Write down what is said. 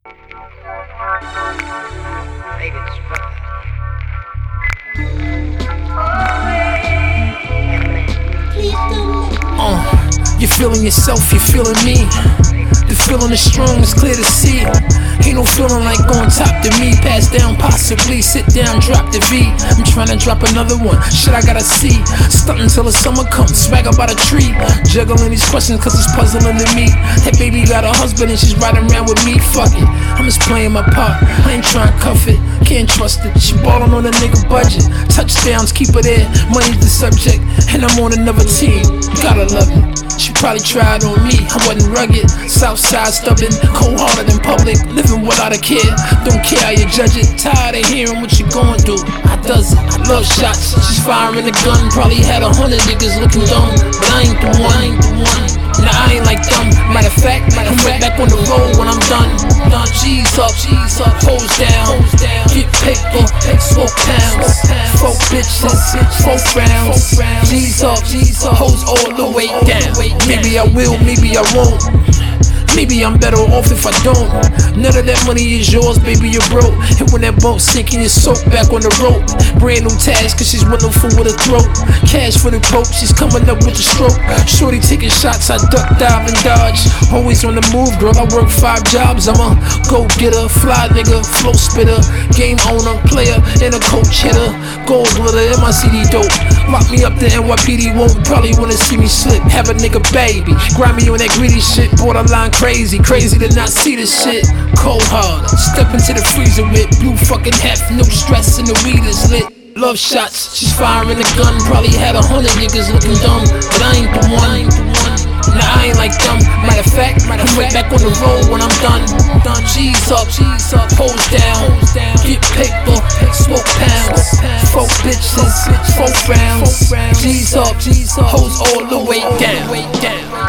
Baby, it's rough. You're feeling yourself, you're feeling me. The feeling is strong, it's clear to see. Ain't no feeling like on top to me. Pass down, possibly, sit down, drop the V. I'm trying to drop another one, shit I gotta see. Stuntin' till the summer comes, swag up by the tree. Juggling these questions cause it's puzzling to me. That baby got a husband and she's riding around with me, fuck it. I'm just playing my part, I ain't trying to cuff it. Can't trust it, she ballin' on a nigga budget. Touchdowns, keep her there, money's the subject. And I'm on another team, gotta love it. She probably tried on me, I wasn't rugged. Southside stubborn, cold-hearted in public, living without a care. Don't care how you judge it, tired of hearing what you going through. I does it, I love shots, she's firing a gun. Probably had 100 niggas looking dumb, but I ain't the one. Nah, I ain't like them. Matter of fact, I'm right back on the road when I'm done. G's up, hoes down. Get paper, smoke pounds. 4 bitches, 4 rounds. G's up, hoes all the way down. Maybe I will, maybe I won't. Maybe I'm better off if I don't. None of that money is yours, baby, you're broke. And when that boat sinking, you're soaked back on the rope. Brand new task, cause she's wonderful with her throat. Cash for the coke, she's coming up with the stroke. Shorty taking shots, I duck, dive, and dodge. Always on the move, girl, I work 5 jobs. I'm a go-getter, fly nigga, flow spitter, game owner, player, and a coach hitter. Gold glitter in my CD dope. Lock me up, the NYPD won't probably wanna see me slip. Have a nigga baby, grind me on that greedy shit, borderline crazy to not see this shit. Cold hard, step into the freezer with blue fucking heft, no stress and the weed is lit. Love shots, she's firing a gun, probably had 100 niggas looking dumb, but I ain't the one. Nah, I ain't like them. Matter of fact, I'm right back on the road when I'm done. G's up, hoes down. Get paper, smoke pounds. 4 bitches, 4 rounds. G's up, hoes all the way down.